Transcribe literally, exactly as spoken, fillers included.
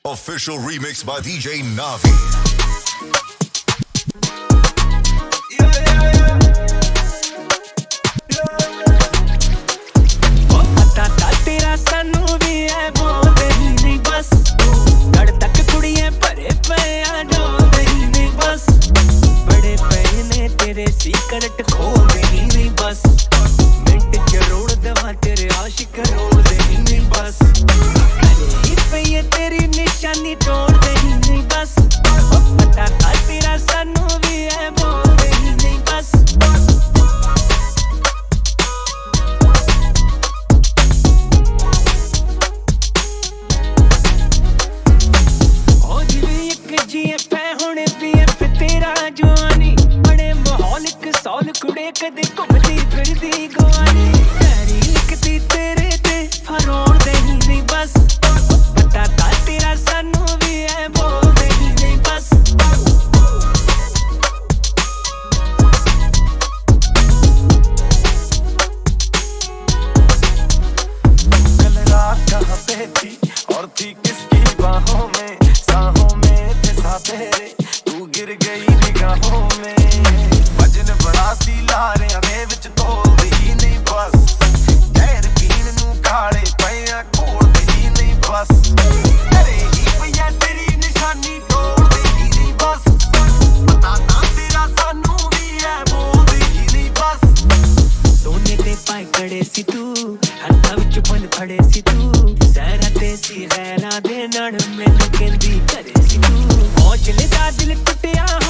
Official remix by D J Navi. Secret खोल देनी नहीं बस मिनट जरूर दवा तेरे आशिक रोल देनी नहीं बस करे पे ये तेरी निशानी तोड़ देनी नहीं बस पता था तेरा सानू भी है बोल देनी नहीं बस हो जी एक जी पे होने भी पे तेरा जवानी सौल कुड़े कदे घुमदी फिरदी गवानी तेरी लिखती तेरे ते फरोड़ देनी नहीं बस पता था तेरा सानू भी है बोल देनी नहीं बस कल रात कहाँ पे थी और थी किसकी बाहों में सांहों में थे सापेरे तू गिर गई निगाहों में सी लारे अरे विच तोलदी ही नहीं बस गैर पीण नू काले पिया खोलदी ही नहीं बस तेरे ही पिया तेरी निशानी तोड़दी ही नहीं बस पता ना तेरा सानू भी है बोलदी ही नहीं बस सोने ते पाए कड़े सी तू हत्था विच फल फड़े सी तू सहरा ते सी गैरां दे नाल मैनू कहंदी करे सी तू हौसले दा दिल टुटिया